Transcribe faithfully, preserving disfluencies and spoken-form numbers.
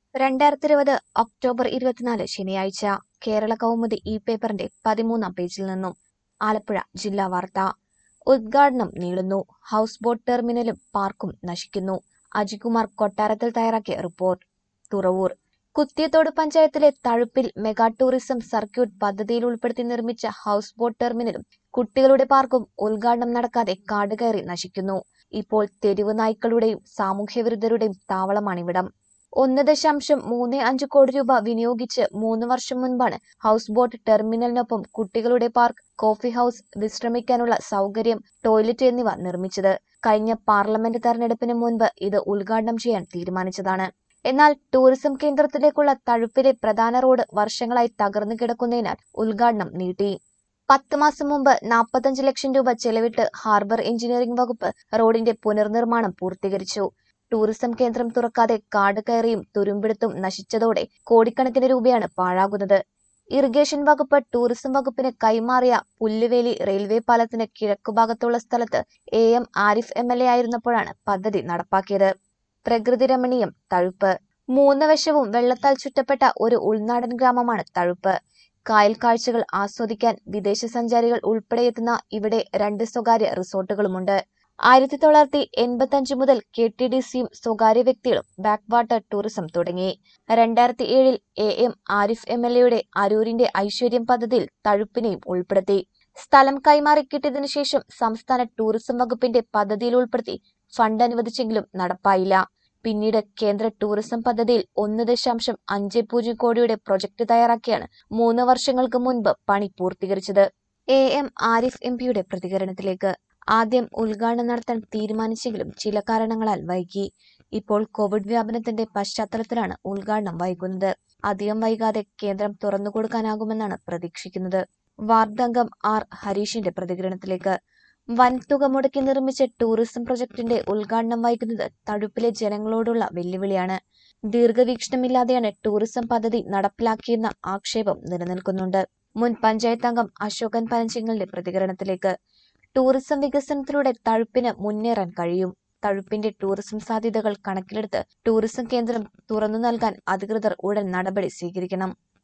രണ്ടായിരത്തി ഇരുപത് ഒക്ടോബർ ഇരുപത്തിനാല് ശനിയാഴ്ച കേരള കൗമുദി ഈ പേപ്പറിന്റെ പതിമൂന്നാം പേജിൽ നിന്നും ആലപ്പുഴ ജില്ലാ വാർത്ത. ഉദ്ഘാടനം നീളുന്നു. ഹൗസ് ബോട്ട് ടെർമിനലും പാർക്കും നശിക്കുന്നു. അജികുമാർ കൊട്ടാരത്തിൽ തയ്യാറാക്കിയ റിപ്പോർട്ട്. തുറവൂർ കുത്തിയത്തോട് പഞ്ചായത്തിലെ തഴുപ്പിൽ മെഗാ ടൂറിസം സർക്യൂട്ട് പദ്ധതിയിൽ ഉൾപ്പെടുത്തി നിർമ്മിച്ച ഹൗസ് ബോട്ട് ടെർമിനലും കുട്ടികളുടെ പാർക്കും ഉദ്ഘാടനം നടക്കാതെ കാടുകയറി നശിക്കുന്നു. ഇപ്പോൾ തെരുവ് നായ്ക്കളുടെയും സാമൂഹ്യവിരുദ്ധരുടെയും താവളമാണിവിടം. ഒന്ന് ദശാംശം മൂന്ന് അഞ്ച് കോടി രൂപ വിനിയോഗിച്ച് മൂന്ന് വർഷം മുൻപാണ് ഹൗസ് ബോട്ട് ടെർമിനലിനൊപ്പം കുട്ടികളുടെ പാർക്ക്, കോഫി ഹൌസ്, വിശ്രമിക്കാനുള്ള സൗകര്യം, ടോയ്ലറ്റ് എന്നിവ നിർമ്മിച്ചത്. കഴിഞ്ഞ പാർലമെന്റ് തെരഞ്ഞെടുപ്പിന് മുൻപ് ഇത് ഉദ്ഘാടനം ചെയ്യാൻ തീരുമാനിച്ചതാണ്. എന്നാൽ ടൂറിസം കേന്ദ്രത്തിലേക്കുള്ള തഴുപ്പിലെ പ്രധാന റോഡ് വർഷങ്ങളായി തകർന്നു കിടക്കുന്നതിനാൽ ഉദ്ഘാടനം നീട്ടി. പത്ത് മാസം മുമ്പ് നാൽപ്പത്തഞ്ച് ലക്ഷം രൂപ ചെലവിട്ട് ഹാർബർ എഞ്ചിനീയറിംഗ് വകുപ്പ് റോഡിന്റെ പുനർനിർമ്മാണം പൂർത്തീകരിച്ചു. ടൂറിസം കേന്ദ്രം തുറക്കാതെ കാട് കയറിയും തുരുമ്പെടുത്തും നശിച്ചതോടെ കോടിക്കണക്കിന് രൂപയാണ് പാഴാകുന്നത്. ഇറിഗേഷൻ വകുപ്പ് ടൂറിസം വകുപ്പിന് കൈമാറിയ പുല്ലുവേലി റെയിൽവേ പാലത്തിന് കിഴക്കുഭാഗത്തുള്ള സ്ഥലത്ത് A M Arif M L A ആയിരുന്നപ്പോഴാണ് പദ്ധതി നടപ്പാക്കിയത്. പ്രകൃതി രമണീയം തഴുപ്പ്. മൂന്ന് വശവും വെള്ളത്താൽ ചുറ്റപ്പെട്ട ഒരു ഉൾനാടൻ ഗ്രാമമാണ് തഴുപ്പ്. കായൽ കാഴ്ചകൾ ആസ്വദിക്കാൻ വിദേശ സഞ്ചാരികൾ ഉൾപ്പെടെയെത്തുന്ന ഇവിടെ രണ്ട് സ്വകാര്യ റിസോർട്ടുകളുമുണ്ട്. ആയിരത്തി തൊള്ളായിരത്തി എൺപത്തി അഞ്ച് മുതൽ കെ ടി ഡി സിയും സ്വകാര്യ വ്യക്തികളും ബാക്ക് വാട്ടർ ടൂറിസം തുടങ്ങി. രണ്ടായിരത്തി ഏഴിൽ A M Arif M L എയുടെ അരൂരിന്റെ ഐശ്വര്യം പദ്ധതിയിൽ തഴുപ്പിനെയും ഉൾപ്പെടുത്തി. സ്ഥലം കൈമാറി കിട്ടിയതിനു ശേഷം സംസ്ഥാന ടൂറിസം വകുപ്പിന്റെ പദ്ധതിയിൽ ഉൾപ്പെടുത്തി ഫണ്ട് അനുവദിച്ചെങ്കിലും നടപ്പായില്ല. പിന്നീട് കേന്ദ്ര ടൂറിസം പദ്ധതിയിൽ ഒന്ന് ദശാംശം അഞ്ച് പൂജ്യം കോടിയുടെ പ്രൊജക്ട് തയ്യാറാക്കിയാണ് മൂന്ന് വർഷങ്ങൾക്ക് മുൻപ് പണി പൂർത്തീകരിച്ചത്. എ എം ആരിഫ് എം പിയുടെ പ്രതികരണത്തിലേക്ക്. ആദ്യം ഉദ്ഘാടനം നടത്താൻ തീരുമാനിച്ചെങ്കിലും ചില കാരണങ്ങളാൽ വൈകി. ഇപ്പോൾ കോവിഡ് വ്യാപനത്തിന്റെ പശ്ചാത്തലത്തിലാണ് ഉദ്ഘാടനം വൈകുന്നത്. അധികം വൈകാതെ കേന്ദ്രം തുറന്നുകൊടുക്കാനാകുമെന്നാണ് പ്രതീക്ഷിക്കുന്നത്. വാർഡംഗം ആർ ഹരീഷിന്റെ പ്രതികരണത്തിലേക്ക്. വൻതുക മുടക്കി നിർമ്മിച്ച ടൂറിസം പ്രൊജക്ടിന്റെ ഉദ്ഘാടനം വൈകുന്നത് തഴുപ്പിലെ ജനങ്ങളോടുള്ള വെല്ലുവിളിയാണ്. ദീർഘവീക്ഷണമില്ലാതെയാണ് ടൂറിസം പദ്ധതി നടപ്പിലാക്കിയെന്ന ആക്ഷേപം നിലനിൽക്കുന്നുണ്ട്. മുൻ പഞ്ചായത്ത് അംഗം അശോകൻ പനച്ചിങ്ങലിന്റെ പ്രതികരണത്തിലേക്ക്. ടൂറിസം വികസനത്തിലൂടെ തഴുപ്പിന് മുന്നേറാൻ കഴിയും. തഴുപ്പിന്റെ ടൂറിസം സാധ്യതകൾ കണക്കിലെടുത്ത് ടൂറിസം കേന്ദ്രം തുറന്നു നൽകാൻ അധികൃതർ ഉടൻ നടപടി സ്വീകരിക്കണം.